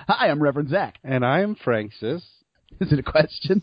Hi, I'm Reverend Zach. And I'm Francis. Is it a question?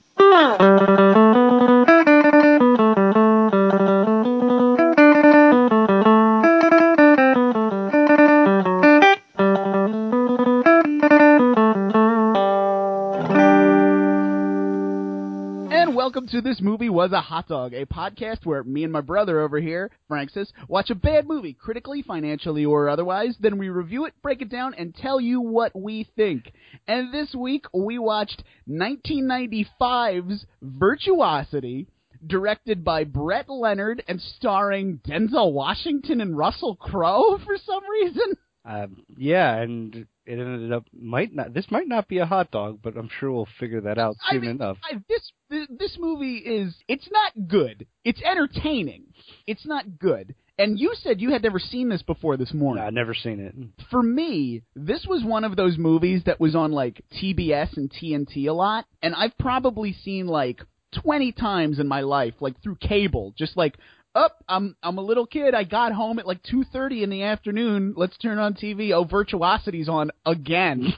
And welcome to This Movie Was a Hot Dog, a podcast where me and my brother over here, Francis, watch a bad movie, critically, financially, or otherwise, then we review it, break it down, and tell you what we think. And this week, we watched 1995's Virtuosity, directed by Brett Leonard and starring Denzel Washington and Russell Crowe for some reason. Yeah, and it ended up this might not be a hot dog, but I'm sure we'll figure that out soon enough. This movie it's not good. It's entertaining. It's not good. And you said you had never seen this before this morning. No, I've never seen it. For me, this was one of those movies that was on like TBS and TNT a lot, and I've probably seen like 20 times in my life, like through cable, just like, I'm a little kid. I got home at like 2:30 in the afternoon. Let's turn on TV. Oh, Virtuosity's on again.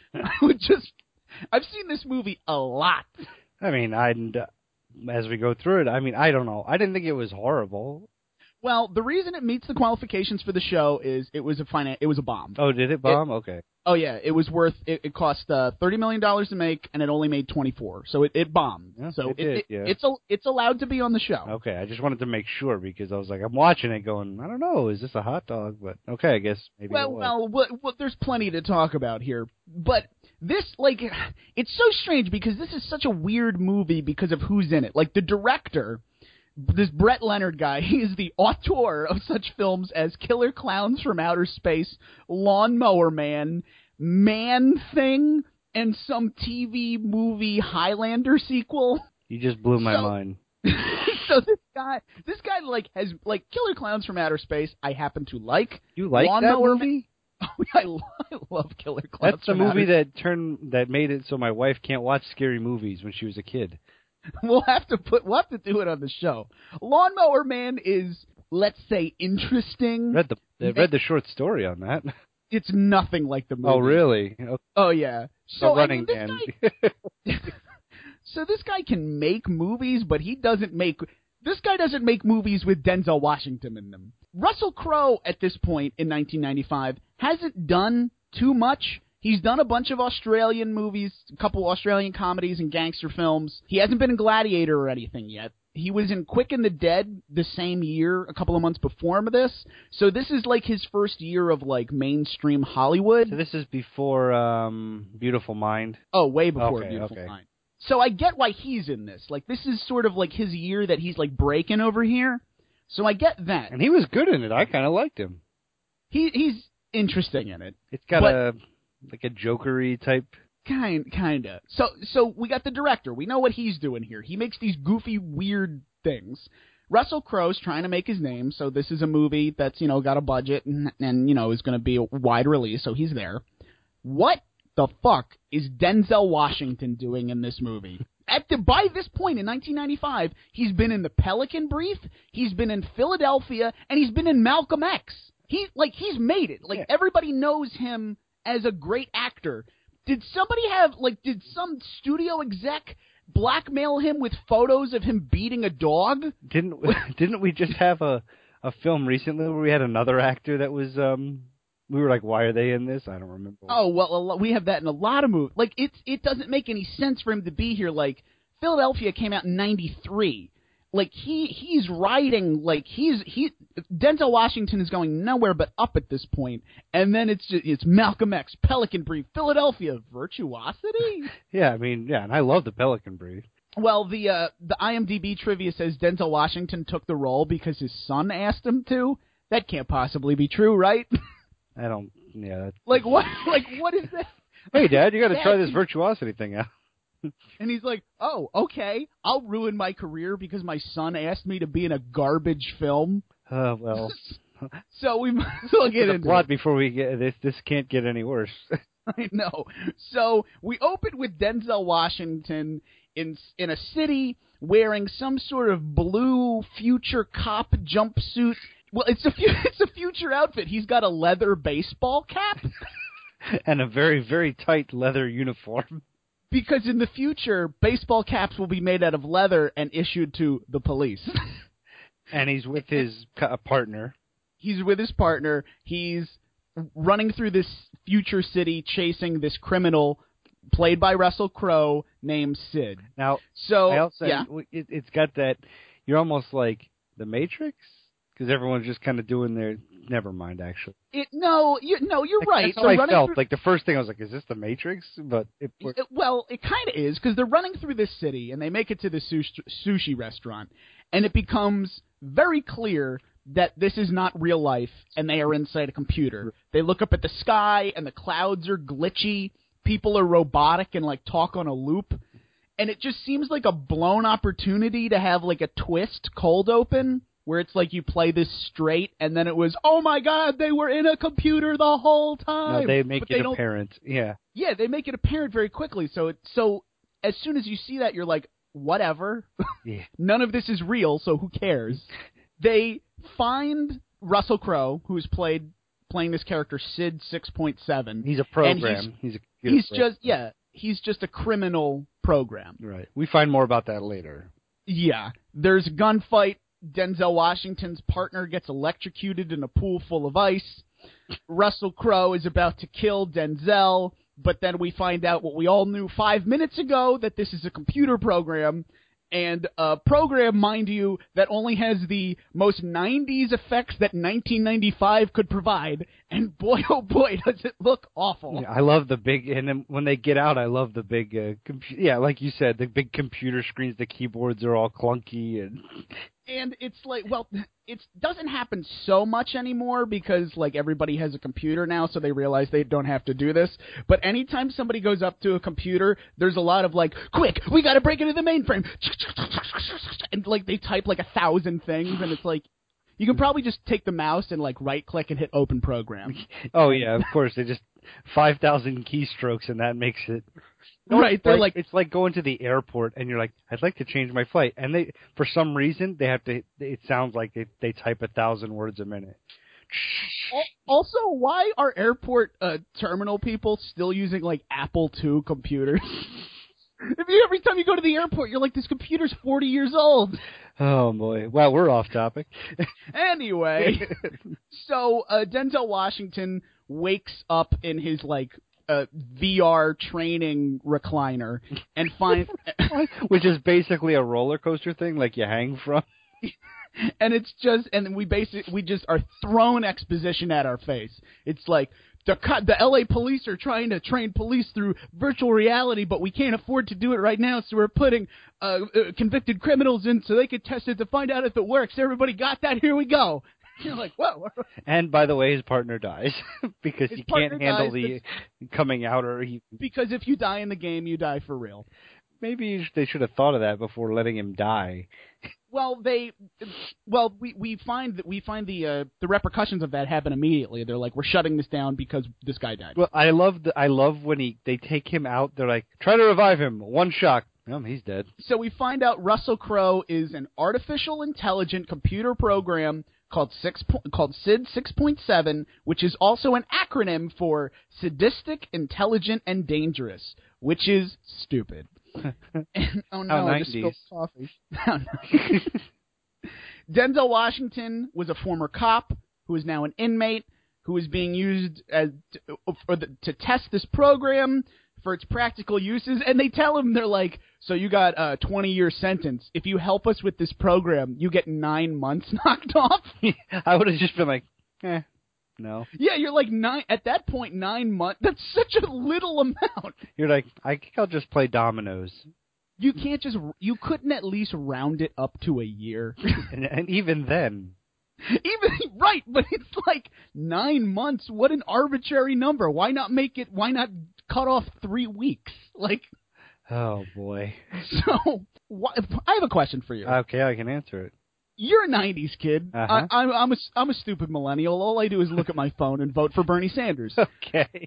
I've seen this movie a lot. I mean, as we go through it, I don't know. I didn't think it was horrible. Well, the reason it meets the qualifications for the show is it was a bomb. Oh, did it bomb? Okay. Oh yeah, it cost $30 million to make, and it only made 24, so it bombed. Yeah, so it did. it's allowed to be on the show. Okay, I just wanted to make sure because I was like, I'm watching it, going, I don't know, is this a hot dog? But okay, I guess maybe. Well, there's plenty to talk about here, but this it's so strange because this is such a weird movie because of who's in it. Like the director. This Brett Leonard guy, he is the auteur of such films as Killer Clowns from Outer Space, Lawnmower Man, Man Thing, and some TV movie Highlander sequel. You just blew my mind. So this guy has Killer Clowns from Outer Space. I happen to like. You like Lawnmower that movie? I love Killer Clowns. That's the movie that made it so my wife can't watch scary movies when she was a kid. We'll have to do it on the show. Lawnmower Man is, let's say, interesting. Read the short story on that. It's nothing like the movie. Oh, really? Okay. Oh, yeah. So Running Man. So this guy can make movies, but this guy doesn't make movies with Denzel Washington in them. Russell Crowe, at this point in 1995, hasn't done too much. He's done a bunch of Australian movies, a couple Australian comedies and gangster films. He hasn't been in Gladiator or anything yet. He was in Quick and the Dead the same year, a couple of months before this. So this is like his first year of like mainstream Hollywood. So this is before Beautiful Mind? Oh, way before Beautiful Mind. So I get why he's in this. Like this is sort of like his year that he's like breaking over here. So I get that. And he was good in it. I kind of liked him. He's interesting in it. It's got a Joker-y type. Kinda. So we got the director. We know what he's doing here. He makes these goofy, weird things. Russell Crowe's trying to make his name, so this is a movie that's, got a budget and is going to be a wide release, so he's there. What the fuck is Denzel Washington doing in this movie? By this point in 1995, he's been in The Pelican Brief, he's been in Philadelphia, and he's been in Malcolm X. He's made it. Everybody knows him as a great actor. Did some studio exec blackmail him with photos of him beating a dog? Didn't we just have a film recently where we had another actor that was we were like, why are they in this? I don't remember. Oh, well, we have that in a lot of movies. It doesn't make any sense for him to be here. Philadelphia came out in 93. He's riding, Denzel Washington is going nowhere but up at this point, and then it's Malcolm X, Pelican Brief, Philadelphia, Virtuosity? Yeah, and I love the Pelican Brief. Well, the IMDb trivia says Denzel Washington took the role because his son asked him to. That can't possibly be true, right? I don't, yeah. What? What is that? Hey, Dad, you got to try this Virtuosity thing out. And he's like, oh, okay, I'll ruin my career because my son asked me to be in a garbage film. Well. So we might as well get into the plot before we get this. This can't get any worse. I know. So we open with Denzel Washington in a city wearing some sort of blue future cop jumpsuit. Well, it's a future outfit. He's got a leather baseball cap. And a very, very tight leather uniform. Because in the future, baseball caps will be made out of leather and issued to the police. And he's with his partner. He's with his partner. He's running through this future city chasing this criminal played by Russell Crowe named Sid. Now, so I also, yeah. it's got that, you're almost like The Matrix? Because everyone's just kind of doing their, never mind, actually. You're right. That's how I felt. Like, the first thing I was like, is this The Matrix? But it kind of is, because they're running through this city, and they make it to the sushi restaurant, and it becomes very clear that this is not real life, and they are inside a computer. They look up at the sky, and the clouds are glitchy. People are robotic and, like, talk on a loop. And it just seems like a blown opportunity to have, like, a twist cold open, where it's like you play this straight, and then it was, oh my god, they were in a computer the whole time. No, they make it apparent. Yeah. Yeah, they make it apparent very quickly. So as soon as you see that, you're like, whatever. Yeah. None of this is real, so who cares? They find Russell Crowe, who's playing this character Sid 6.7. He's a program. He's just a criminal program. Right. We find more about that later. Yeah. There's a gunfight. Denzel Washington's partner gets electrocuted in a pool full of ice. Russell Crowe is about to kill Denzel, but then we find out what we all knew 5 minutes ago, that this is a computer program, and a program, mind you, that only has the most 90s effects that 1995 could provide, and boy, oh boy, does it look awful. Yeah, I love the big, and then when they get out, I love the big, like you said, the big computer screens, the keyboards are all clunky, and it's like, well, it doesn't happen so much anymore because, like, everybody has a computer now, so they realize they don't have to do this. But anytime somebody goes up to a computer, there's a lot of, like, quick, we gotta break into the mainframe. And, like, they type, like, 1,000 things, and it's like, you can probably just take the mouse and, like, right-click and hit open program. Oh, yeah, of course. They just 5,000 keystrokes, and that makes it... Right, they're like... It's like going to the airport, and you're like, I'd like to change my flight. And they, for some reason, they have to... It sounds like they type 1,000 words a minute. Also, why are airport terminal people still using, like, Apple II computers? Every time you go to the airport, you're like, this computer's 40 years old. Oh, boy. Well, we're off topic. Anyway, so Denzel Washington wakes up in his, like, VR training recliner and finds... Which is basically a roller coaster thing, like you hang from. And it's just... And we just are thrown exposition at our face. It's like... The LA police are trying to train police through virtual reality, but we can't afford to do it right now, so we're putting convicted criminals in so they could test it to find out if it works. Everybody got that? Here we go. You're like, whoa. And by the way, his partner dies because he can't handle the coming out. Because if you die in the game, you die for real. Maybe they should have thought of that before letting him die. Well, we find the repercussions of that happen immediately. They're like, we're shutting this down because this guy died. Well, I love when they take him out. They're like, try to revive him. One shock. He's dead. So we find out Russell Crowe is an artificial intelligent computer program called SID 6.7, which is also an acronym for Sadistic, Intelligent, and Dangerous, which is stupid. Oh no, I just spilled coffee. Oh, no. Denzel Washington was a former cop who is now an inmate who is being used to test this program for its practical uses, and they tell him, they're like, so you got a 20-year sentence. If you help us with this program, you get 9 months knocked off. I would have just been like, no. Yeah, you're like 9, at that point, 9 months, that's such a little amount. You're like, I think I'll just play dominoes. You couldn't at least round it up to a year. and even then. Right, but it's like 9 months. What an arbitrary number. Why not cut off 3 weeks? Like, oh boy. So, I have a question for you. Okay, I can answer it. You're a 90s kid. Uh-huh. I'm a stupid millennial. All I do is look at my phone and vote for Bernie Sanders. Okay.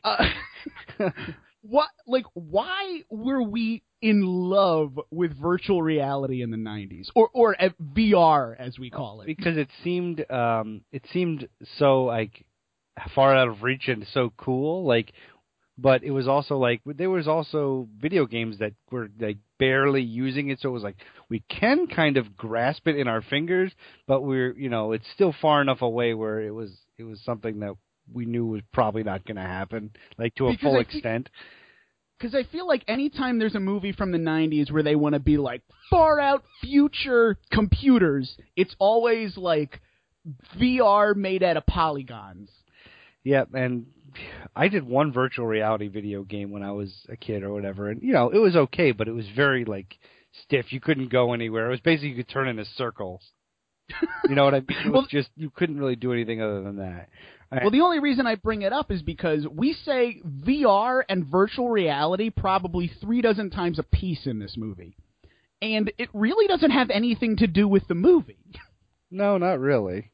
Why were we in love with virtual reality in the 90s? Or VR, as we call it? Because it seemed so, like, far out of reach and so cool. Like, but it was also like there was also video games that were like barely using it, so it was like we can kind of grasp it in our fingers, but it's still far enough away where it was something that we knew was probably not going to happen, like to a full extent. Because I feel like anytime there's a movie from the 90s where they want to be like far out future computers, it's always like VR made out of polygons. Yeah, and I did one virtual reality video game when I was a kid or whatever, and it was okay, but it was very like stiff. You couldn't go anywhere. It was basically you could turn in a circle. You know what I mean? It was just you couldn't really do anything other than that. Well, the only reason I bring it up is because we say VR and virtual reality probably 36 times a piece in this movie. And it really doesn't have anything to do with the movie. No, not really.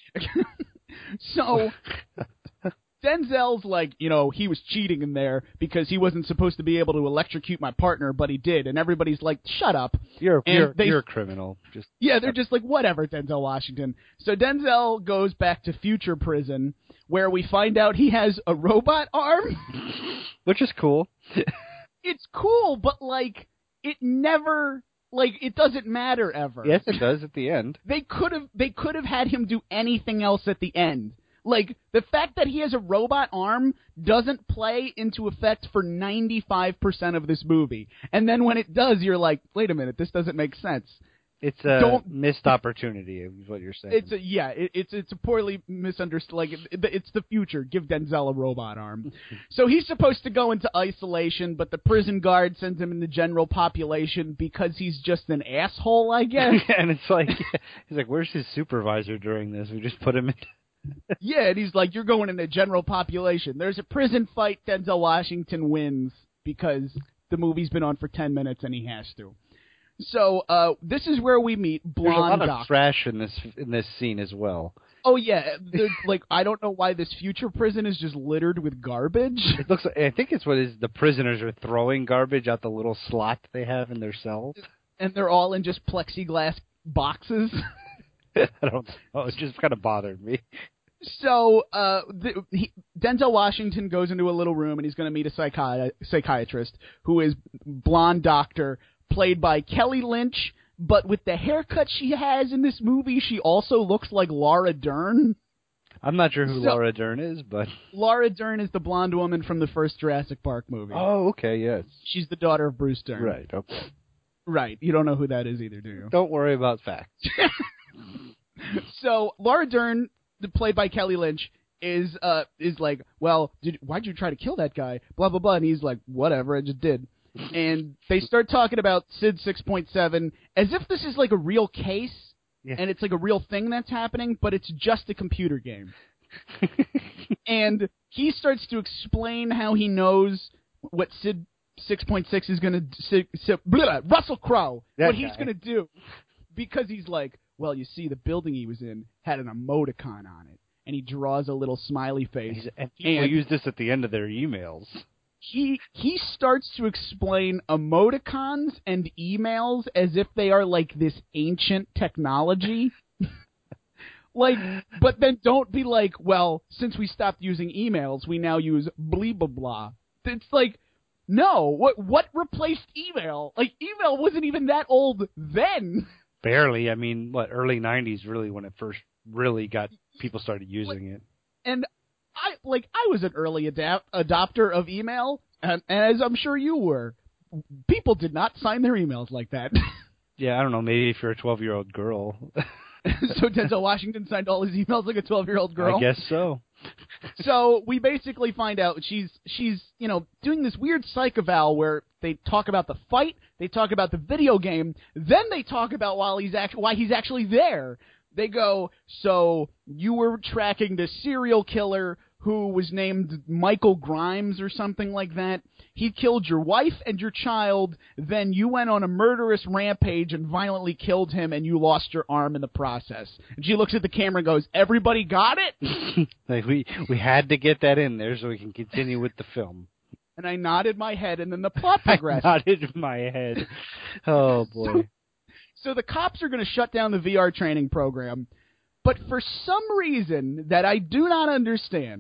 So Denzel's like, he was cheating in there because he wasn't supposed to be able to electrocute my partner, but he did. And everybody's like, shut up. You're a criminal. They're just like, whatever, Denzel Washington. So Denzel goes back to future prison, where we find out he has a robot arm. Which is cool. It's cool, but, it never... it doesn't matter ever. Yes, it does at the end. They could have had him do anything else at the end. The fact that he has a robot arm doesn't play into effect for 95% of this movie. And then when it does, you're like, wait a minute, this doesn't make sense. It's a missed opportunity, is what you're saying. It's a poorly misunderstood. It's the future. Give Denzel a robot arm. So he's supposed to go into isolation, but the prison guard sends him in the general population because he's just an asshole, I guess. And it's like, he's like, where's his supervisor during this? We just put him in. Yeah, and he's like, you're going in the general population. There's a prison fight. Denzel Washington wins because the movie's been on for 10 minutes and he has to. So this is where we meet Blonde There's a lot of trash in this scene as well. Oh yeah, I don't know why this future prison is just littered with garbage. It looks like, I think it's the prisoners are throwing garbage out the little slot they have in their cells, and they're all in just plexiglass boxes. I don't know. It just kind of bothered me. So Denzel Washington goes into a little room and he's going to meet a psychiatrist who is Blonde Doctor, played by Kelly Lynch, but with the haircut she has in this movie, she also looks like Laura Dern. I'm not sure who Laura Dern is, but... Laura Dern is the blonde woman from the first Jurassic Park movie. Oh, okay, yes. She's the daughter of Bruce Dern. Right, okay. Right, you don't know who that is either, do you? Don't worry about facts. So, Laura Dern, played by Kelly Lynch, is like, well, why'd you try to kill that guy? Blah, blah, blah. And he's like, whatever, I just did. And they start talking about Sid 6.7 as if this is like a real case, and it's like a real thing that's happening, but it's just a computer game. And he starts to explain how he knows what Sid 6.6 is going to... Russell Crowe, what he's going to do. Because he's like, well, you see, the building he was in had an emoticon on it. And he draws a little smiley face. And people use this at the end of their emails. He starts to explain emoticons and emails as if they are like this ancient technology. But then don't be like, well, since we stopped using emails, we now use blah, blah, blah. It's like, no, what replaced email? Like, email wasn't even that old then. Barely. I mean, early 90s really when it first really people started using it. And I was an early adopter of email, and as I'm sure you were. People did not sign their emails like that. Yeah, I don't know, maybe if you're a 12-year-old girl. So Denzel Washington signed all his emails like a 12-year-old girl? I guess so. So we basically find out she's doing this weird psych eval where they talk about the fight, they talk about the video game, then they talk about why he's actually there. They go, so you were tracking the serial killer who was named Michael Grimes or something like that. He killed your wife and your child, then you went on a murderous rampage and violently killed him, and you lost your arm in the process. And she looks at the camera and goes, everybody got it? Like we had to get that in there so we can continue with the film. And I nodded my head, and then the plot progressed. I nodded my head. Oh, boy. So the cops are going to shut down the VR training program, but for some reason that I do not understand,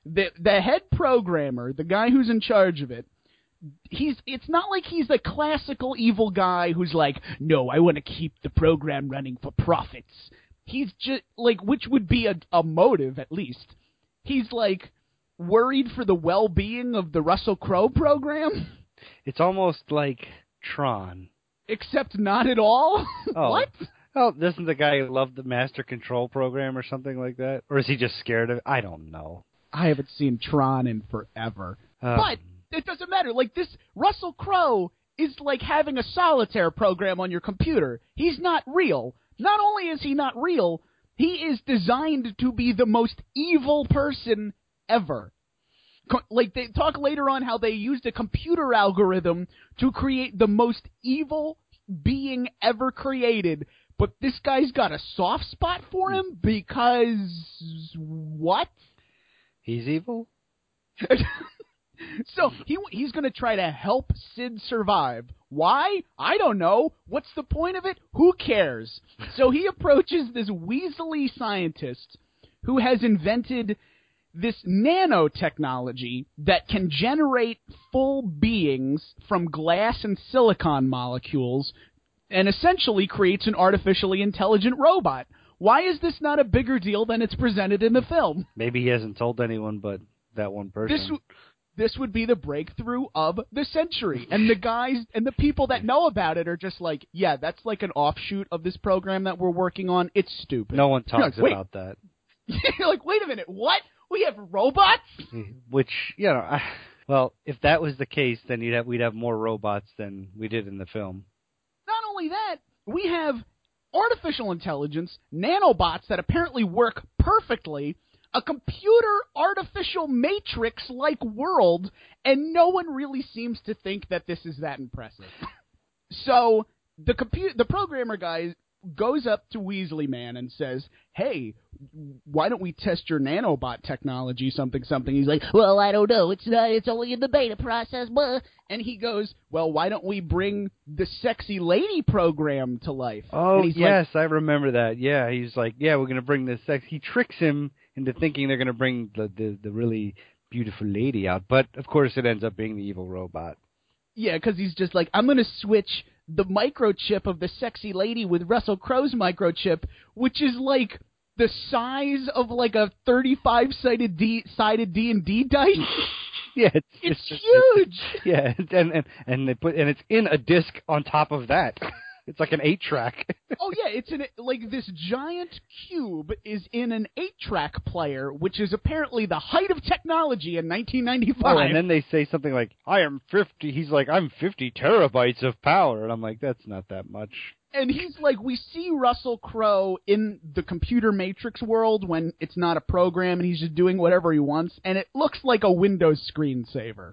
the head programmer, the guy who's in charge of it, it's not like he's the classical evil guy who's like, no, I want to keep the program running for profits. He's just like, which would be a motive at least. He's like worried for the well-being of the Russell Crowe program. It's almost like Tron. Except not at all? Oh. What? Oh, doesn't the guy love the Master Control program or something like that? Or is he just scared of it? I don't know. I haven't seen Tron in forever. But it doesn't matter. Like, this Russell Crowe is like having a solitaire program on your computer. He's not real. Not only is he not real, he is designed to be the most evil person ever. Like, they talk later on how they used a computer algorithm to create the most evil being ever created, but this guy's got a soft spot for him because what? He's evil? So he's going to try to help Sid survive. Why? I don't know. What's the point of it? Who cares? So he approaches this Weasley scientist who has invented this nanotechnology that can generate full beings from glass and silicon molecules and essentially creates an artificially intelligent robot. Why is this not a bigger deal than it's presented in the film? Maybe he hasn't told anyone but that one person. This would be the breakthrough of the century. And the guys and the people that know about it are just like, yeah, that's like an offshoot of this program that we're working on. It's stupid. No one talks about that. You're like, wait a minute, what? We have robots? Which, you know, well, if that was the case, then we'd have more robots than we did in the film. Not only that, we have artificial intelligence, nanobots that apparently work perfectly, a computer artificial matrix-like world, and no one really seems to think that this is that impressive. So the programmer guy goes up to Weasley Man and says, hey, why don't we test your nanobot technology, something. He's like, well, I don't know. It's only in the beta process. Blah. And he goes, well, why don't we bring the sexy lady program to life? Oh, yes, I remember that. Yeah, he's like, yeah, we're going to bring this sex. He tricks him into thinking they're going to bring the really beautiful lady out. But, of course, it ends up being the evil robot. Yeah, because he's just like, I'm going to switch the microchip of the sexy lady with Russell Crowe's microchip, which is like the size of like a 35-sided D&D dice. Yeah, it's huge. Yeah, and it's in a disc on top of that. It's like an 8-track. Oh yeah, it's like this giant cube is in an 8-track player, which is apparently the height of technology in 1995. Oh, and then they say something like, I am 50. He's like, I'm 50 terabytes of power, and I'm like, that's not that much. And he's like, we see Russell Crowe in the computer matrix world when it's not a program and he's just doing whatever he wants, and it looks like a Windows screensaver.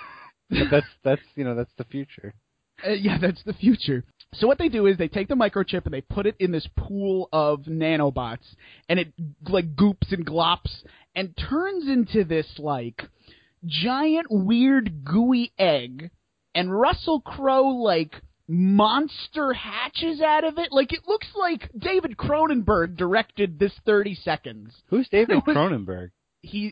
But that's the future. Yeah, that's the future. So what they do is they take the microchip and they put it in this pool of nanobots, and it like goops and glops and turns into this like giant weird gooey egg, and Russell Crowe like monster hatches out of it. Like, it looks like David Cronenberg directed this 30 seconds. Who's David Cronenberg? He...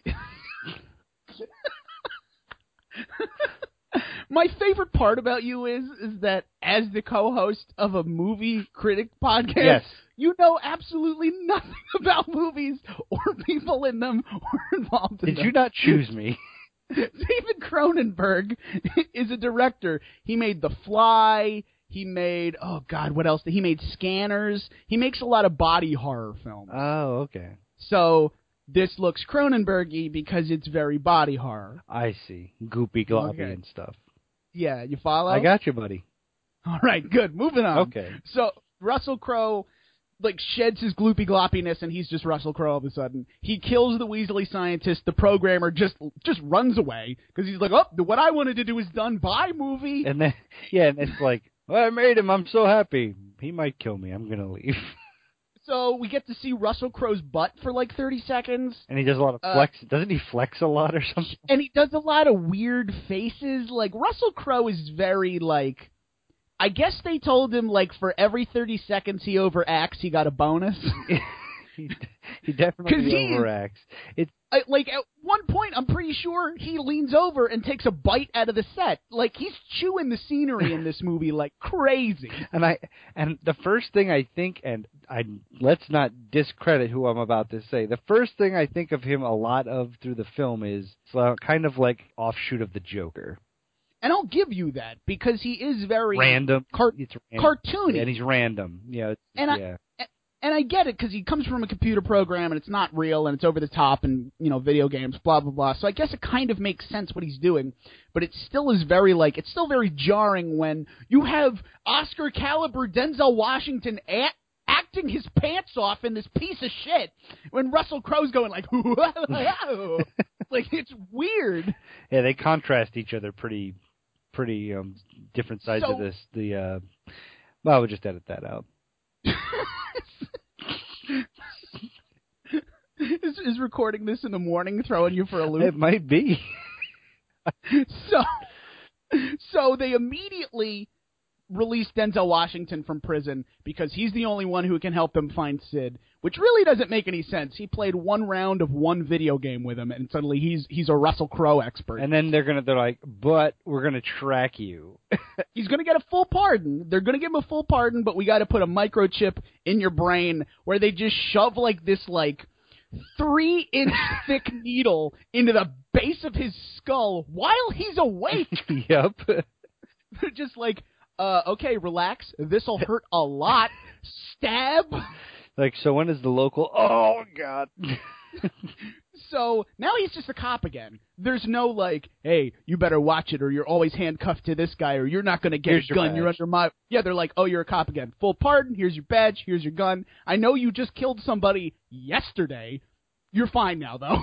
My favorite part about you is that as the co-host of a movie critic podcast, yes, you know absolutely nothing about movies or people in them or involved in them. Did you not choose me? David Cronenberg is a director. He made The Fly. He made, oh God, what else? He made Scanners. He makes a lot of body horror films. Oh, okay. So this looks Cronenberg-y because it's very body horror. I see. Goopy, gloppy, and stuff. Yeah, you follow? I got you, buddy. All right, good. Moving on. Okay. So Russell Crowe like sheds his gloopy gloppiness, and he's just Russell Crowe all of a sudden. He kills the Weasley scientist. The programmer just runs away because he's like, oh, what I wanted to do is done. Bye, movie. And then, yeah, and it's like, well, I made him. I'm so happy. He might kill me. I'm going to leave. So we get to see Russell Crowe's butt for like 30 seconds. And he does a lot of flex. Doesn't he flex a lot or something? And he does a lot of weird faces. Like, Russell Crowe is very, like, I guess they told him, like, for every 30 seconds he overacts, he got a bonus. He definitely overacts. Like, at one point, I'm pretty sure he leans over and takes a bite out of the set. Like, he's chewing the scenery in this movie like crazy. And the first thing I think, and let's not discredit who I'm about to say. The first thing I think of him a lot of through the film is kind of like offshoot of the Joker. And I'll give you that, because he is very random. It's cartoony. And he's random. And I get it, because he comes from a computer program, and it's not real, and it's over the top, and, video games, blah, blah, blah. So I guess it kind of makes sense what he's doing, but it still is it's still very jarring when you have Oscar-caliber Denzel Washington acting his pants off in this piece of shit, when Russell Crowe's going like, whoa. Like, it's weird. Yeah, they contrast each other pretty different sides of this. Well, we'll just edit that out. Is recording this in the morning throwing you for a loop? It might be. So they immediately release Denzel Washington from prison because he's the only one who can help them find Sid, which really doesn't make any sense. He played one round of one video game with him, and suddenly he's a Russell Crowe expert. And then they're like, but we're gonna track you. He's gonna get a full pardon. They're gonna give him a full pardon, but we got to put a microchip in your brain where they just shove this 3-inch thick needle into the base of his skull while he's awake. Yep. They're just like, okay, relax. This'll hurt a lot. Stab. So when is the local? Oh, God. So now he's just a cop again. There's no hey, you better watch it, or you're always handcuffed to this guy, or you're not going to get a gun. You're under my... Yeah, they're like, oh, you're a cop again. Full pardon. Here's your badge. Here's your gun. I know you just killed somebody yesterday. You're fine now, though.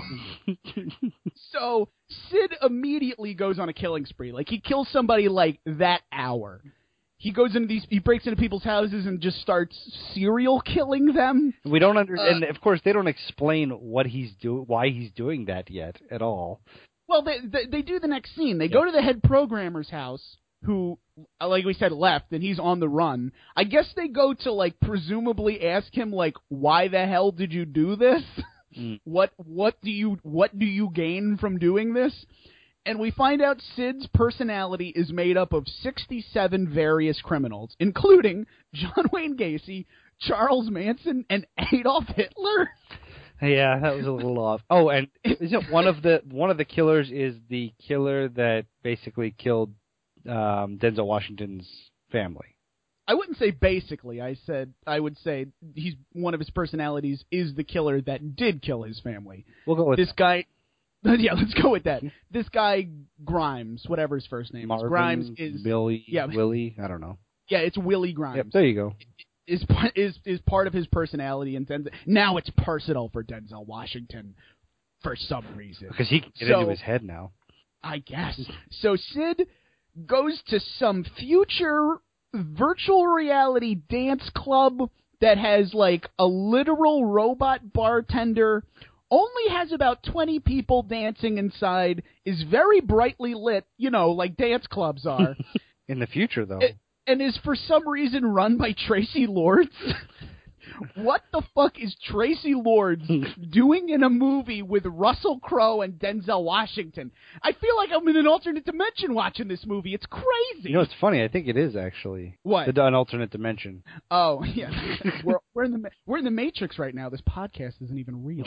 So Sid immediately goes on a killing spree. He kills somebody that hour. He goes into he breaks into people's houses and just starts serial killing them. We don't understand. And of course, they don't explain what he's doing, why he's doing that yet at all. Well, they do the next scene. They go to the head programmer's house, who, like we said, left, and he's on the run. I guess they go to presumably ask him why the hell did you do this? What do you gain from doing this? And we find out Sid's personality is made up of 67 various criminals, including John Wayne Gacy, Charles Manson, and Adolf Hitler. Yeah, that was a little off. Oh, and isn't one of the killers is the killer that basically killed Denzel Washington's family? I wouldn't say basically. I would say he's one of his personalities is the killer that did kill his family. We'll go with this guy. Yeah, let's go with that. This guy, Grimes, whatever his first name Marvin, is. Grimes is... Billy, yeah. Willie, I don't know. Yeah, it's Willie Grimes. Yep, there you go. Is part of his personality, and now it's personal for Denzel Washington for some reason. Because he can get into his head now. I guess. So Sid goes to some future virtual reality dance club that has a literal robot bartender, only has about 20 people dancing inside, is very brightly lit, like dance clubs are. In the future, though. And is for some reason run by Tracy Lords. What the fuck is Tracy Lords doing in a movie with Russell Crowe and Denzel Washington? I feel like I'm in an alternate dimension watching this movie. It's crazy. It's funny. I think it is actually. What? An alternate dimension. Oh yeah, we're in the Matrix right now. This podcast isn't even real.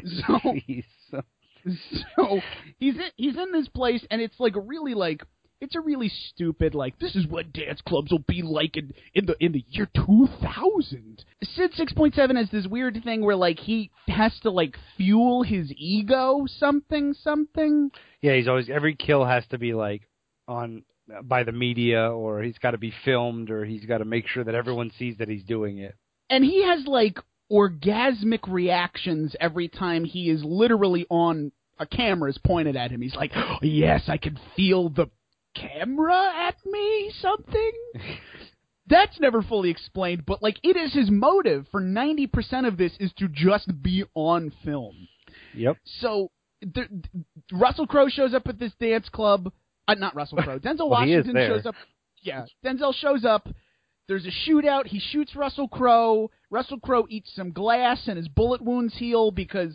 So he's in this place, and it's really it's a really stupid, this is what dance clubs will be like in the year 2000. Sid 6.7 has this weird thing where, he has to, fuel his ego something. Yeah, he's always, every kill has to be, on by the media, or he's got to be filmed, or he's got to make sure that everyone sees that he's doing it. And he has, orgasmic reactions every time he is literally on a camera is pointed at him. He's like, oh, yes, I can feel the camera at me, something? That's never fully explained, but it is his motive for 90% of this is to just be on film. Yep. So Russell Crowe shows up at this dance club. Not Russell Crowe. Denzel Washington shows up. Yeah, Denzel shows up. There's a shootout. He shoots Russell Crowe. Russell Crowe eats some glass and his bullet wounds heal because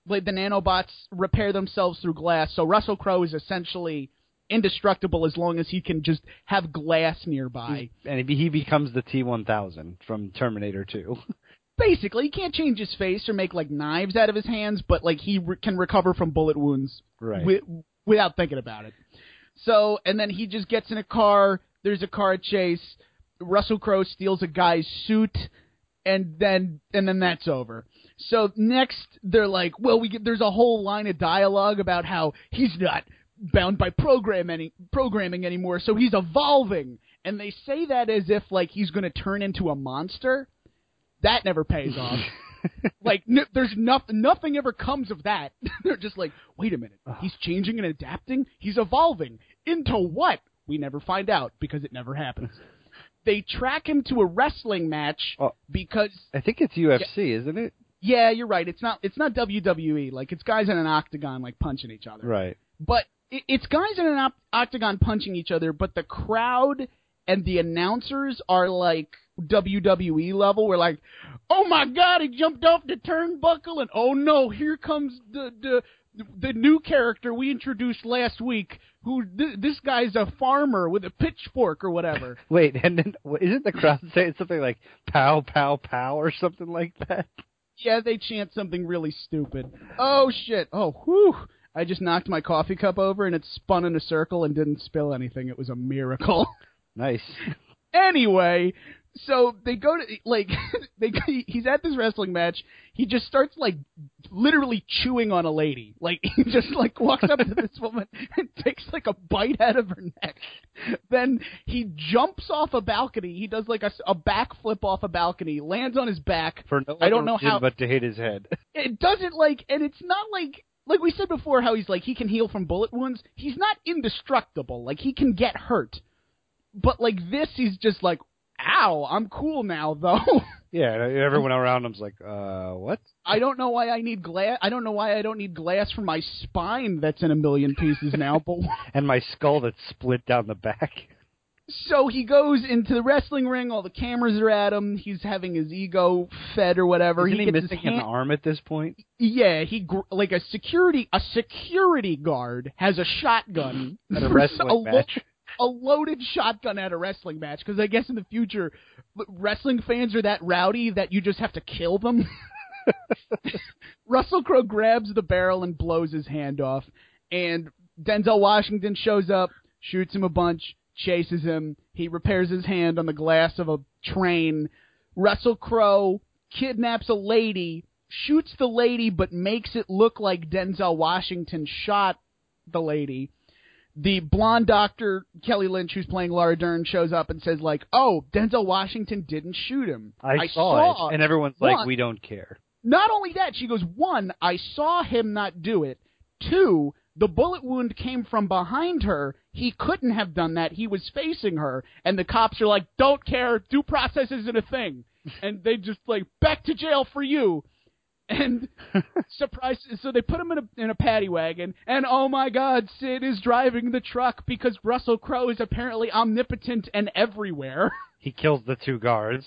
like the nanobots repair themselves through glass. So Russell Crowe is essentially indestructible as long as he can just have glass nearby. And he becomes the T-1000 from Terminator 2. Basically, he can't change his face or make like knives out of his hands, but like he can recover from bullet wounds without thinking about it. So, and then he just gets in a car. There's a car chase. Russell Crowe steals a guy's suit, and then that's over. So next, they're like, well, there's a whole line of dialogue about how he's not bound by programming anymore, so he's evolving. And they say that as if like he's going to turn into a monster. That never pays off. Like, there's nothing ever comes of that. They're just like, wait a minute, he's changing and adapting? He's evolving. Into what? We never find out, because it never happens. They track him to a wrestling match because... I think it's UFC, isn't it? Yeah, you're right. It's not WWE. Like, it's guys in an octagon, like, punching each other. Right. But it's guys in an octagon punching each other, but the crowd and the announcers are, like, WWE level. We're like, oh my God, he jumped off the turnbuckle, and oh no, here comes the new character we introduced last week. This guy's a farmer with a pitchfork or whatever. Wait, and then isn't the crowd saying something like "pow, pow, pow" or something like that? Yeah, they chant something really stupid. Oh shit! Oh, whew! I just knocked my coffee cup over and it spun in a circle and didn't spill anything. It was a miracle. Nice. Anyway, so they go to, like, he's at this wrestling match. He just starts, like, literally chewing on a lady. Like, he just, like, walks up to this woman and takes, like, a bite out of her neck. Then he jumps off a balcony. He does, like, a backflip off a balcony, lands on his back. For no I don't know how. But to hit his head. It doesn't, like, and it's not, like we said before, how he's, like, he can heal from bullet wounds. He's not indestructible. Like, he can get hurt. But, like, this, he's just like, ow, I'm cool now, though. Yeah, everyone around him's like, what? I don't know why I need glass. I don't know why I don't need glass for my spine that's in a million pieces now. But and my skull that's split down the back. So he goes into the wrestling ring. All the cameras are at him. He's having his ego fed or whatever. Isn't he missing an arm at this point? Yeah, like a security guard has a shotgun at a wrestling match. A loaded shotgun at a wrestling match, because I guess in the future, wrestling fans are that rowdy that you just have to kill them. Russell Crowe grabs the barrel and blows his hand off, and Denzel Washington shows up, shoots him a bunch, chases him. He repairs his hand on the glass of a train. Russell Crowe kidnaps a lady, shoots the lady, but makes it look like Denzel Washington shot the lady. The blonde doctor, Kelly Lynch, who's playing Laura Dern, shows up and says, like, oh, Denzel Washington didn't shoot him. I saw it. And everyone's like, we don't care. Not only that, she goes, 1, I saw him not do it. 2, the bullet wound came from behind her. He couldn't have done that. He was facing her. And the cops are like, don't care. Due process isn't a thing. And they just like, back to jail for you. And surprise! So they put him in a paddy wagon, and oh my God, Sid is driving the truck because Russell Crowe is apparently omnipotent and everywhere. He kills the 2 guards.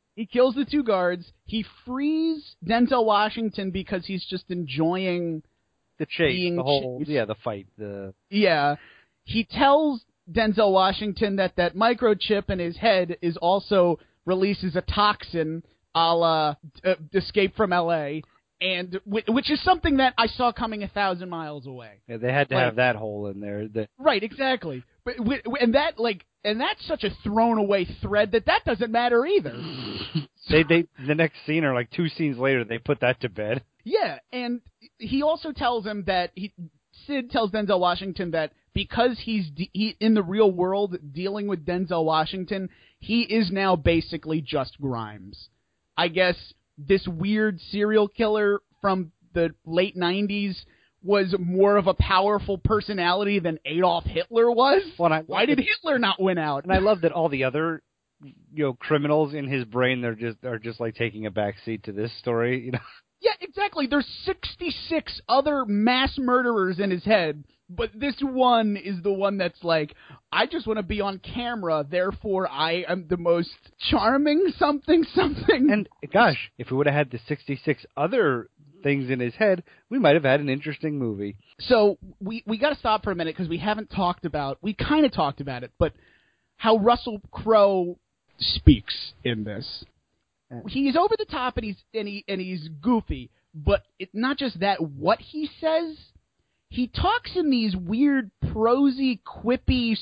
He frees Denzel Washington because he's just enjoying the chase, the fight. Yeah, he tells Denzel Washington that microchip in his head is also releases a toxin, a la Escape from L.A., and which is something that I saw coming 1,000 miles away. Yeah, they had to have that hole in there. Right, exactly. But that's such a thrown away thread that doesn't matter either. The next scene, or like 2 scenes later, they put that to bed. Yeah, and he also tells him that Sid tells Denzel Washington that because he's in the real world dealing with Denzel Washington, he is now basically just Grimes. I guess this weird serial killer from the late 90s was more of a powerful personality than Adolf Hitler was. Well, why did Hitler not win out? And I love that all the other, criminals in his brain are just like taking a backseat to this story. Yeah, exactly. There's 66 other mass murderers in his head, but this one is the one that's like, I just want to be on camera, therefore I am the most charming something. And gosh, if we would have had the 66 other things in his head, we might have had an interesting movie. So we got to stop for a minute because we kind of talked about it, but how Russell Crowe speaks in this. He's over the top and he's goofy, but it's not just that. What he says, he talks in these weird, prosy, quippy,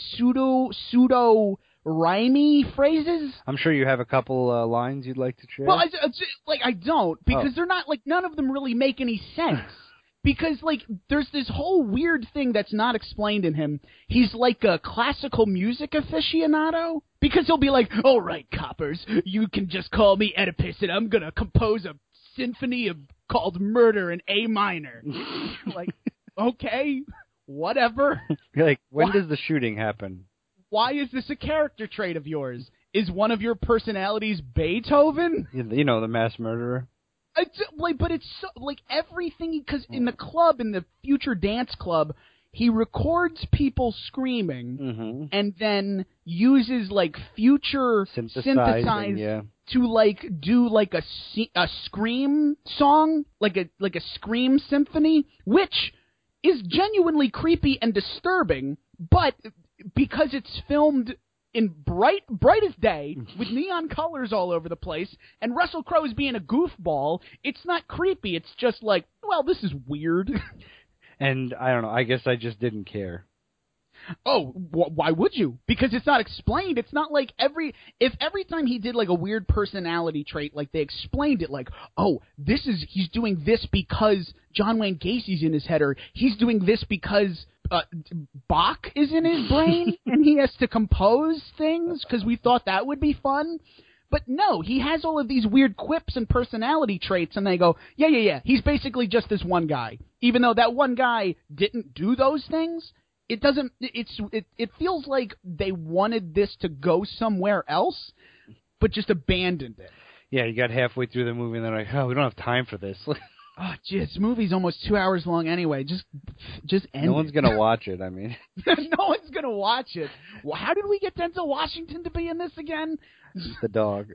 pseudo rhymey phrases. I'm sure you have a couple lines you'd like to share. Well, I don't, because they're not, like, none of them really make any sense. Because, like, there's this whole weird thing that's not explained in him. He's like a classical music aficionado. Because he'll be like, all right, coppers, you can just call me Oedipus, and I'm going to compose a symphony called Murder in A minor. Like, okay, whatever. Like, when does the shooting happen? Why is this a character trait of yours? Is one of your personalities Beethoven? You know, the mass murderer. It's like, but it's so, like everything, because in the future dance club, he records people screaming and then uses like future synthesized to like do like a scream song, like a scream symphony, which is genuinely creepy and disturbing, but because it's filmed in bright as day, with neon colors all over the place, and Russell Crowe is being a goofball, it's not creepy. It's just like, well, this is weird. And I don't know. I guess I just didn't care. Oh, why would you? Because it's not explained. It's not like every time he did like a weird personality trait, like they explained it, like, oh, he's doing this because John Wayne Gacy's in his head, or he's doing this because Bach is in his brain and he has to compose things because we thought that would be fun. But no, he has all of these weird quips and personality traits, and they go, yeah, he's basically just this one guy. Even though that one guy didn't do those things, it feels like they wanted this to go somewhere else, but just abandoned it. Yeah, you got halfway through the movie and they're like, oh, we don't have time for this. Oh, gee, this movie's almost 2 hours long anyway. Just end it. No one's going to watch it, I mean. No one's going to watch it. Well, how did we get Denzel Washington to be in this again? The dog.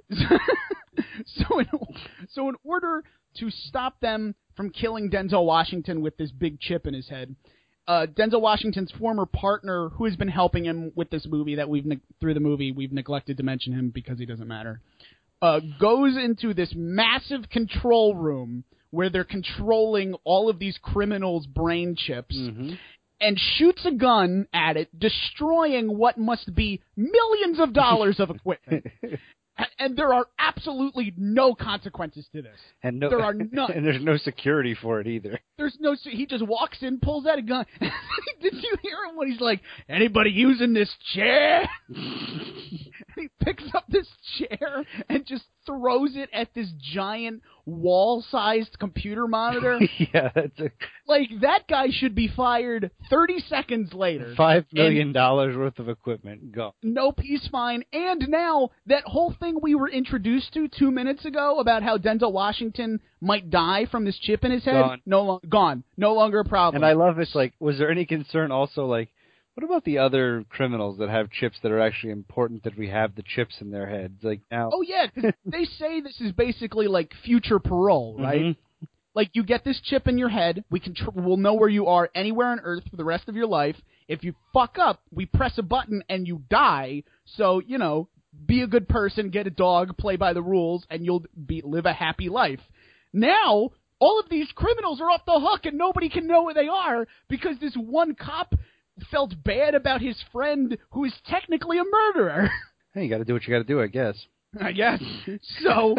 So in order to stop them from killing Denzel Washington with this big chip in his head, Denzel Washington's former partner, who has been helping him with this movie, through the movie, we've neglected to mention him because he doesn't matter, goes into this massive control room where they're controlling all of these criminals' brain chips, and shoots a gun at it, destroying what must be millions of dollars of equipment. And there are absolutely no consequences to this. And there are none. And there's no security for it either. He just walks in, pulls out a gun. Did you hear him when he's like, anybody using this chair? He picks up this chair and just throws it at this giant wall-sized computer monitor. Yeah, like, that guy should be fired 30 seconds later. $5 million worth of equipment. Go. Nope, he's fine. And now, that whole thing we were introduced to 2 minutes ago about how Denzel Washington might die from this chip in his head, gone. No longer a problem. And I love it's like, was there any concern also, like, what about the other criminals that have chips that are actually important that we have the chips in their heads? Like now. Oh yeah, because they say this is basically like future parole, right? Like you get this chip in your head, we'll know where you are anywhere on Earth for the rest of your life. If you fuck up, we press a button and you die. So be a good person, get a dog, play by the rules, and you'll live a happy life. Now all of these criminals are off the hook, and nobody can know where they are because this one cop felt bad about his friend who is technically a murderer. Hey, you got to do what you got to do, I guess. So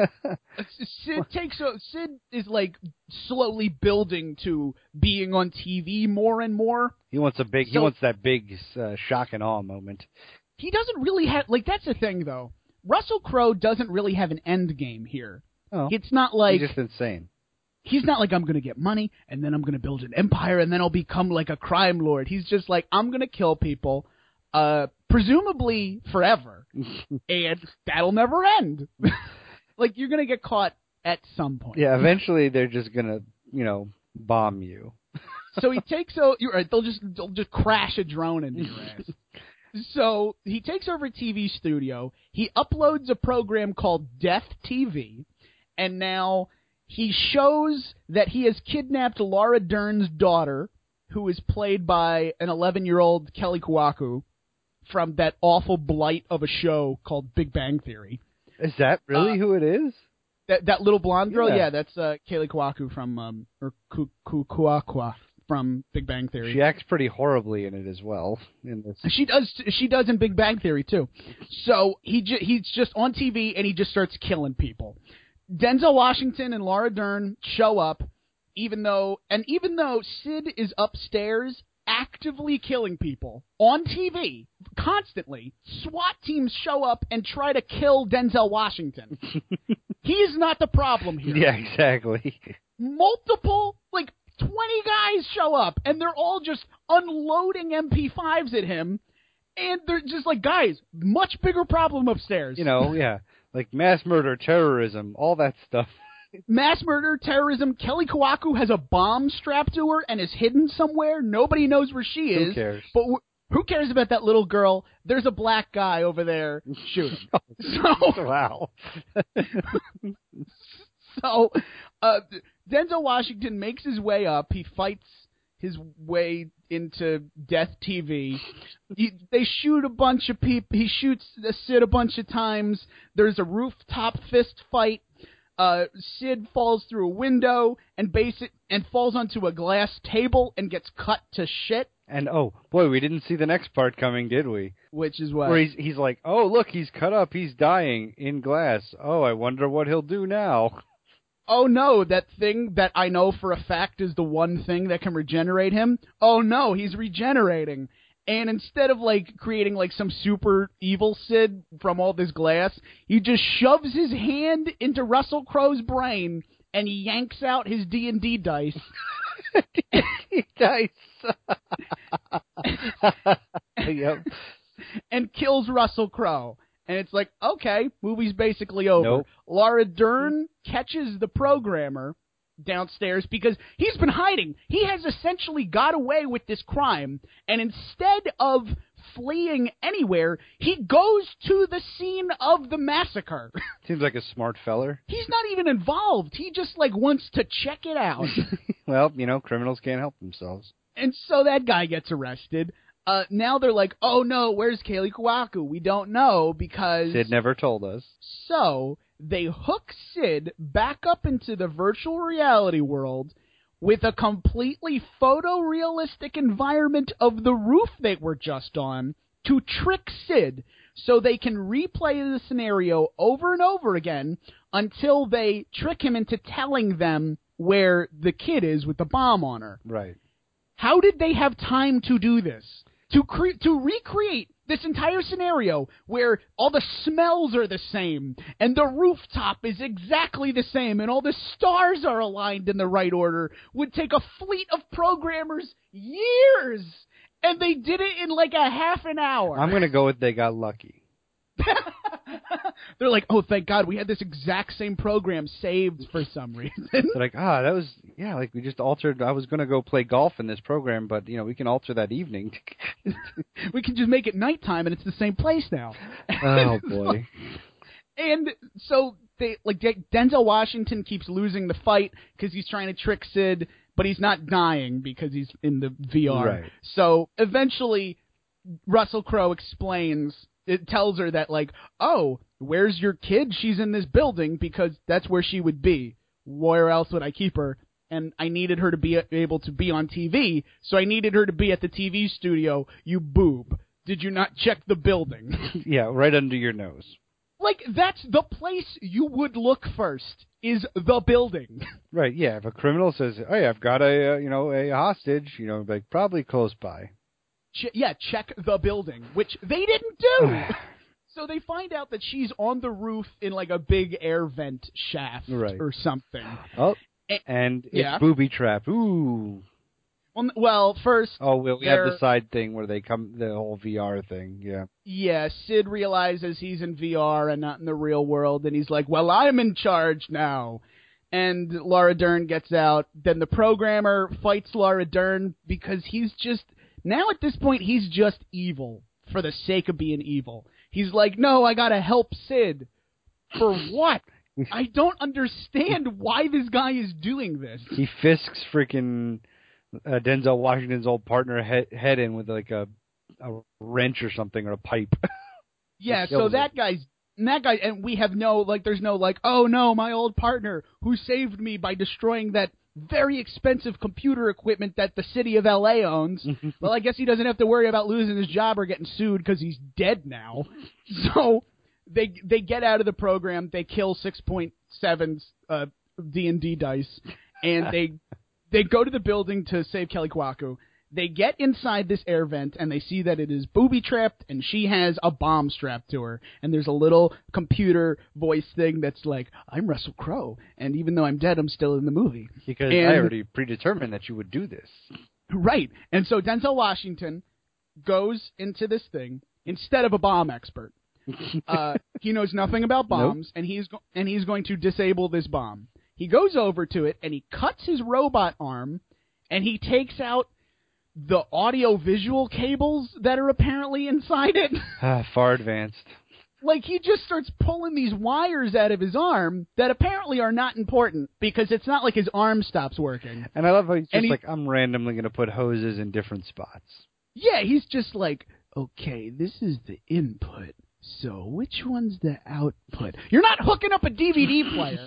Sid is like slowly building to being on TV more and more. He wants that big shock and awe moment. He doesn't really have, like, that's the thing though. Russell Crowe doesn't really have an end game here. Oh, it's not like he's just insane. He's not like, I'm going to get money, and then I'm going to build an empire, and then I'll become like a crime lord. He's just like, I'm going to kill people, presumably forever, and that'll never end. Like, you're going to get caught at some point. Yeah, eventually they're just going to, bomb you. So he takes you're right, they'll just crash a drone into your ass. So he takes over a TV studio. He uploads a program called Death TV, and now he shows that he has kidnapped Laura Dern's daughter, who is played by an 11-year-old Kelly Kuaku from that awful blight of a show called Big Bang Theory. Is that really who it is? That little blonde girl? Yeah. Yeah, that's Kelly Kuaku from, or Kuakwa from Big Bang Theory. She acts pretty horribly in it as well. In this, She does in Big Bang Theory too. So he's just on TV and he just starts killing people. Denzel Washington and Laura Dern show up, even though Sid is upstairs actively killing people on TV constantly. SWAT teams show up and try to kill Denzel Washington. He is not the problem here. yeah, exactly. Multiple, 20 guys show up, and they're all just unloading MP5s at him, and they're just like, guys, much bigger problem upstairs. Yeah, like mass murder, terrorism, all that stuff. Mass murder, terrorism. Kelly Kuaku has a bomb strapped to her and is hidden somewhere. Nobody knows where she is. Who cares? But who cares about that little girl? There's a black guy over there shooting. Wow. So, Denzel Washington makes his way up. He fights his way into Death TV. They shoot a bunch of people. He shoots Sid a bunch of times. There's a rooftop fist fight. Sid falls through a window and falls onto a glass table and gets cut to shit. And oh boy, we didn't see the next part coming, did we? Which is what? Where he's like, oh look, he's cut up, he's dying in glass. Oh, I wonder what he'll do now. Oh no, that thing that I know for a fact is the one thing that can regenerate him. Oh no, he's regenerating. And instead of creating some super evil Sid from all this glass, he just shoves his hand into Russell Crowe's brain and he yanks out his D&D dice. Dice. Yep. And kills Russell Crowe. And it's like, okay, movie's basically over. Nope. Laura Dern catches the programmer downstairs because he's been hiding. He has essentially got away with this crime, and instead of fleeing anywhere, he goes to the scene of the massacre. Seems like a smart feller. He's not even involved. He just wants to check it out. Well, criminals can't help themselves. And so that guy gets arrested. Now they're like, oh no, where's Kaylee Kuaku? We don't know because Sid never told us. So they hook Sid back up into the virtual reality world with a completely photorealistic environment of the roof they were just on to trick Sid so they can replay the scenario over and over again until they trick him into telling them where the kid is with the bomb on her. Right. How did they have time to do this? To recreate this entire scenario where all the smells are the same and the rooftop is exactly the same and all the stars are aligned in the right order would take a fleet of programmers years, and they did it in a half an hour. I'm going to go with they got lucky. They're like, oh, thank God, we had this exact same program saved for some reason. They're like, that was, we just altered, I was going to go play golf in this program, but, we can alter that evening. We can just make it nighttime and it's the same place now. Oh, boy. And so they Denzel Washington keeps losing the fight because he's trying to trick Sid, but he's not dying because he's in the VR. Right. So eventually Russell Crowe explains, it tells her that oh, where's your kid? She's in this building because that's where she would be. Where else would I keep her? And I needed her to be able to be on TV, so I needed her to be at the TV studio. You boob. Did you not check the building? Yeah, right under your nose. That's the place you would look first, is the building. Right, yeah. If a criminal says, hey, I've got a hostage, probably close by. Check the building, which they didn't do. So they find out that she's on the roof in a big air vent shaft or something. Oh, and it's booby trap. Ooh. Well, first... Oh, we have the side thing where they come, the whole VR thing, yeah. Yeah, Sid realizes he's in VR and not in the real world, and he's like, well, I'm in charge now. And Laura Dern gets out. Then the programmer fights Laura Dern because he's just... Now at this point, he's just evil for the sake of being evil. He's like, no, I gotta help Sid. For what? I don't understand why this guy is doing this. He fisks freaking Denzel Washington's old partner head in with like a wrench or something, or a pipe. Yeah, so that guy, and we have there's no oh no, my old partner who saved me by destroying that very expensive computer equipment that the city of LA owns. Well, I guess he doesn't have to worry about losing his job or getting sued because he's dead now. So they get out of the program, they kill 6.7 D&D dice, and they go to the building to save Kelly Kwaku. They get inside this air vent, and they see that it is booby-trapped, and she has a bomb strapped to her. And there's a little computer voice thing that's like, I'm Russell Crowe, and even though I'm dead, I'm still in the movie. Because I already predetermined that you would do this. Right. And so Denzel Washington goes into this thing instead of a bomb expert. He knows nothing about bombs, nope. and he's going to disable this bomb. He goes over to it, and he cuts his robot arm, and he takes out the audio-visual cables that are apparently inside it. Far advanced. Like, he just starts pulling these wires out of his arm that apparently are not important, because it's not like his arm stops working. And I love how he's just I'm randomly going to put hoses in different spots. Yeah, he's just like, okay, this is the input, so which one's the output? You're not hooking up a DVD player.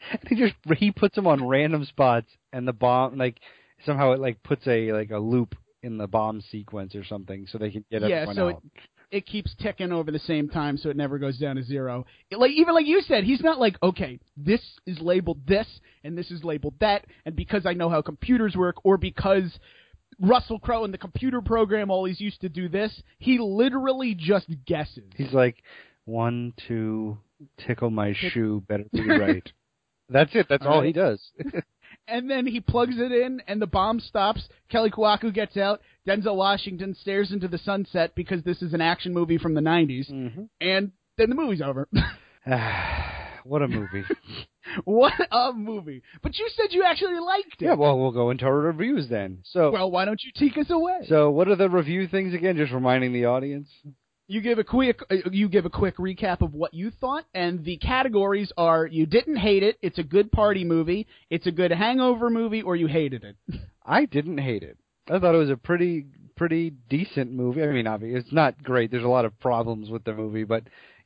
he puts them on random spots, and the bomb, somehow it puts a loop in the bomb sequence or something, so they can get everyone out. It keeps ticking over the same time, so it never goes down to zero. Even like you said, he's not like, okay, this is labeled this, and this is labeled that, and because I know how computers work, or because Russell Crowe in the computer program always used to do this, he literally just guesses. He's like, 1, 2, tickle my shoe, better be right. That's it. That's all he does. And then he plugs it in, and the bomb stops. Kelly Kwaku gets out. Denzel Washington stares into the sunset because this is an action movie from the 90s. Mm-hmm. And then the movie's over. What a movie. What a movie. But you said you actually liked it. Yeah, well, we'll go into our reviews then. Well, why don't you take us away? So what are the review things again, just reminding the audience? You give a quick recap of what you thought, and the categories are: you didn't hate it, it's a good party movie, it's a good hangover movie, or you hated it. I didn't hate it. I thought it was a pretty decent movie. I mean, obviously, it's not great. There's a lot of problems with the movie, but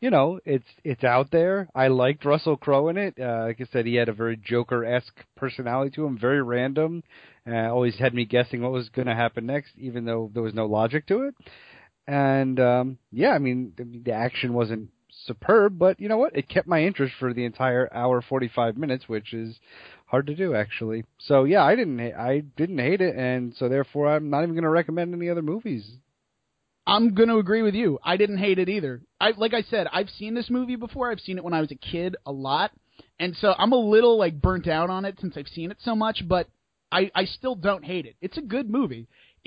it's out there. I liked Russell Crowe in it. Like I said, he had a very Joker-esque personality to him, very random. Always had me guessing what was going to happen next, even though there was no logic to it. And, I mean, the action wasn't superb, but you know what? It kept my interest for the entire hour, 45 minutes, which is hard to do, actually. So, yeah, I didn't hate it, and so therefore I'm not even going to recommend any other movies. I'm going to agree with you. I didn't hate it either. Like I said, I've seen this movie before. I've seen it when I was a kid a lot, and so I'm a little, burnt out on it since I've seen it so much, but I still don't hate it. It's a good movie.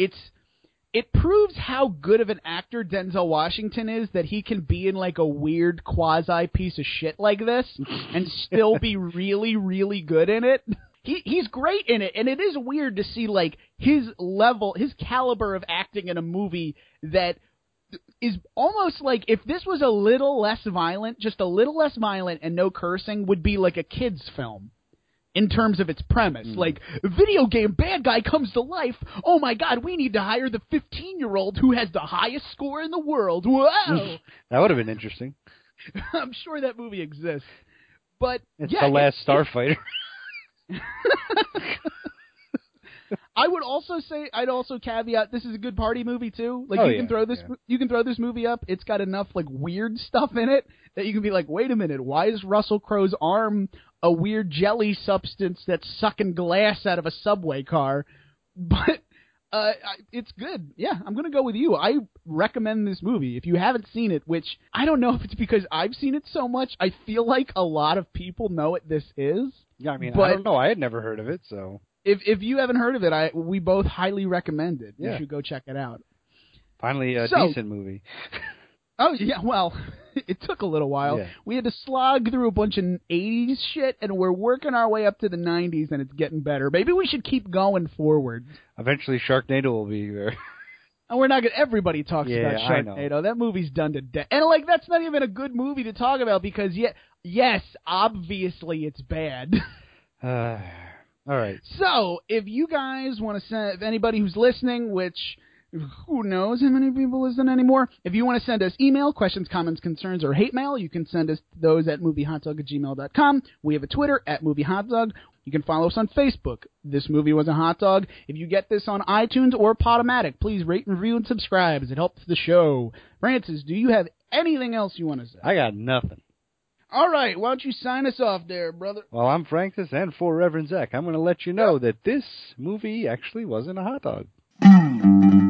It proves how good of an actor Denzel Washington is, that he can be in a weird quasi piece of shit like this and still be really, really good in it. He's great in it, and it is weird to see his level, his caliber of acting in a movie that is almost like, if this was a little less violent, just a little less violent and no cursing, would be like a kid's film. In terms of its premise, video game bad guy comes to life. Oh my God, we need to hire the 15-year-old who has the highest score in the world. Whoa! That would have been interesting. I'm sure that movie exists, but it's The Last Starfighter. I'd also caveat, this is a good party movie too. You can throw this movie up. It's got enough weird stuff in it that you can be like, wait a minute, why is Russell Crowe's arm a weird jelly substance that's sucking glass out of a subway car? But it's good. Yeah, I'm going to go with you. I recommend this movie. If you haven't seen it, which I don't know if it's because I've seen it so much, I feel like a lot of people know what this is. Yeah, I mean, I don't know. I had never heard of it, so... If you haven't heard of it, we both highly recommend it. Yeah. You should go check it out. Finally, a decent movie. Oh, yeah, well, it took a little while. Yeah. We had to slog through a bunch of 80s shit, and we're working our way up to the 90s, and it's getting better. Maybe we should keep going forward. Eventually, Sharknado will be there. And we're not gonna. Everybody talks Yeah, about I know. Sharknado. That movie's done to death, and like that's not even a good movie to talk about because yes, obviously it's bad. All right. So if you guys want to send, if anybody who's listening, which who knows how many people listen anymore, if you want to send us email, questions, comments, concerns, or hate mail, you can send us those at moviehotdog@gmail.com. We have a Twitter at moviehotdog. You can follow us on Facebook. This movie was a hot dog. If you get this on iTunes or Podomatic, please rate, review, and subscribe as it helps the show. Francis, do you have anything else you want to say? I got nothing. All right, why don't you sign us off there, brother? Well, I'm Francis, and for Reverend Zach, I'm going to let you know that this movie actually wasn't a hot dog.